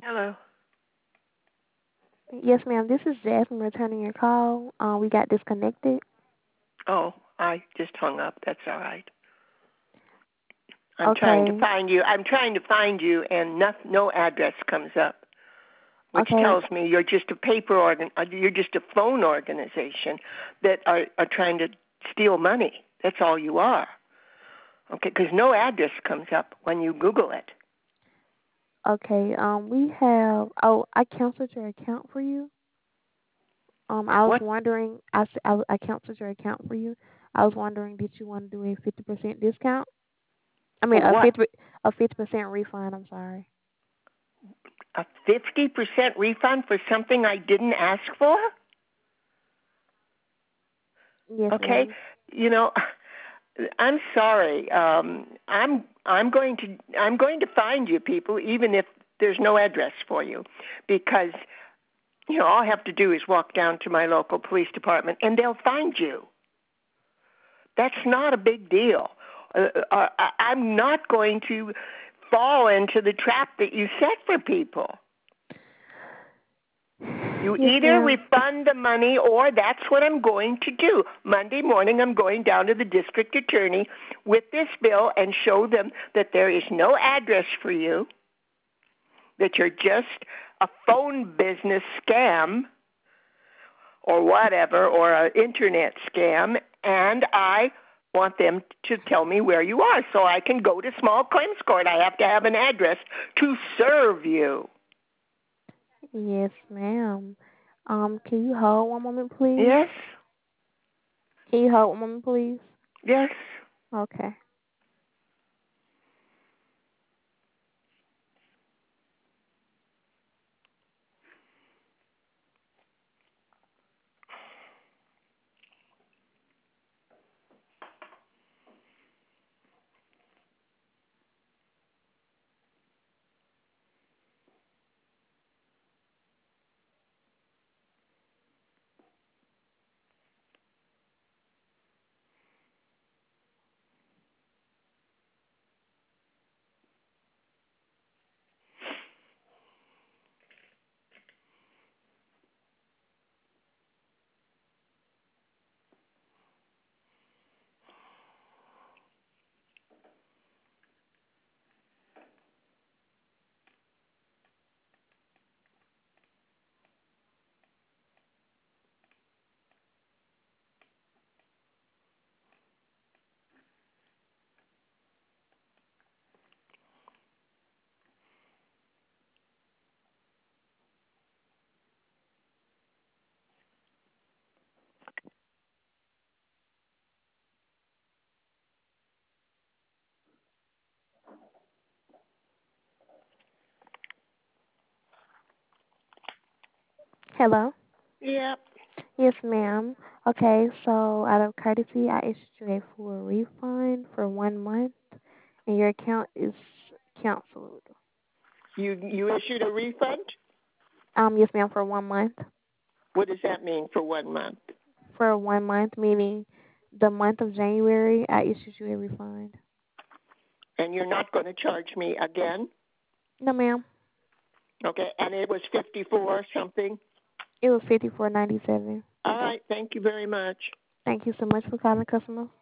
Hello. Yes, ma'am. This is Jasmine returning your call. We got disconnected. Oh, I just hung up. That's all right. I'm trying to Okay. find you. I'm trying to find you, and no address comes up, which Okay. tells me you're just a you're just a phone organization that are trying to steal money. That's all you are. Okay, because no address comes up when you Google it. Okay. We have. Oh, I canceled your account for you. I was What? wondering. I canceled your account for you. I was wondering, did you want to do a 50% discount? I For mean, what? a 50% refund. I'm sorry. A 50% refund for something I didn't ask for? Yes, Okay, ma'am. you know, I'm sorry. I'm going to find you people, even if there's no address for you, because all I have to do is walk down to my local police department and they'll find you. That's not a big deal. I'm not going to fall into the trap that you set for people. You Yes, either ma'am. refund the money or that's what I'm going to do. Monday morning, I'm going down to the district attorney with this bill and show them that there is no address for you, that you're just a phone business scam or whatever, or an internet scam, and I want them to tell me where you are so I can go to small claims court. I have to have an address to serve you. Yes, ma'am. Can you hold one moment, please? Yes? Can you hold one moment, please? Yes? Okay. Hello. Yeah. Yes, ma'am. Okay, so out of courtesy, I issued you a full refund for 1 month, and your account is canceled. You issued a refund? Yes, ma'am, for 1 month. What does that mean for 1 month? For 1 month, meaning the month of January, I issued you a refund. And you're not going to charge me again? No, ma'am. Okay, and it was 54 something? It was 54.97. All right, thank you very much. Thank you so much for calling, customer